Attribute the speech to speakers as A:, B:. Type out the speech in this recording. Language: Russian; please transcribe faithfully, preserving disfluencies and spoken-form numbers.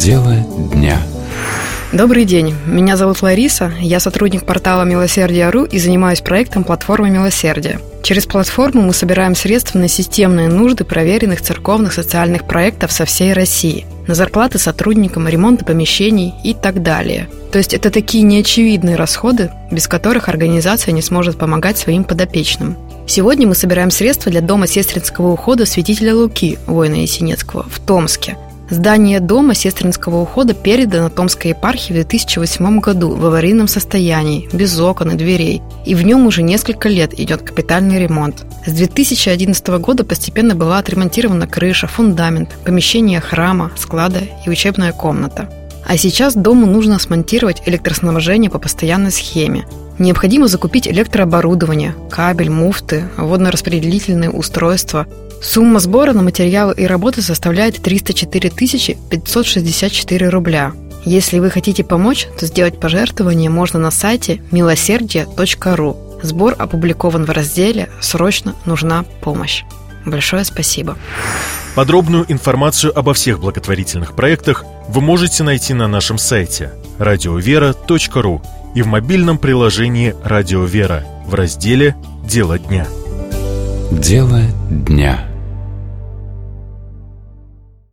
A: Дело дня.
B: Добрый день, меня зовут Лариса, я сотрудник портала Милосердие точка ру и занимаюсь проектом «Платформа милосердия». Через платформу мы собираем средства на системные нужды проверенных церковных социальных проектов со всей России, на зарплаты сотрудникам, ремонты помещений и так далее. То есть это такие неочевидные расходы, без которых организация не сможет помогать своим подопечным. Сегодня мы собираем средства для дома сестринского ухода святителя Луки, воина Есенинского, в Томске. Здание дома сестринского ухода передано Томской епархии в две тысячи восьмом году в аварийном состоянии, без окон и дверей, и в нем уже несколько лет идет капитальный ремонт. С две тысячи одиннадцатого года постепенно была отремонтирована крыша, фундамент, помещение храма, склада и учебная комната. А сейчас дому нужно смонтировать электроснабжение по постоянной схеме. Необходимо закупить электрооборудование, кабель, муфты, водно-распределительные устройства. Сумма сбора на материалы и работы составляет триста четыре тысячи пятьсот шестьдесят четыре рубля. Если вы хотите помочь, то сделать пожертвование можно на сайте милосердие точка ру. Сбор опубликован в разделе «Срочно нужна помощь». Большое спасибо.
C: Подробную информацию обо всех благотворительных проектах вы можете найти на нашем сайте радио вера точка ру и в мобильном приложении «Радио Вера» в разделе «Дело дня».
A: Дело дня.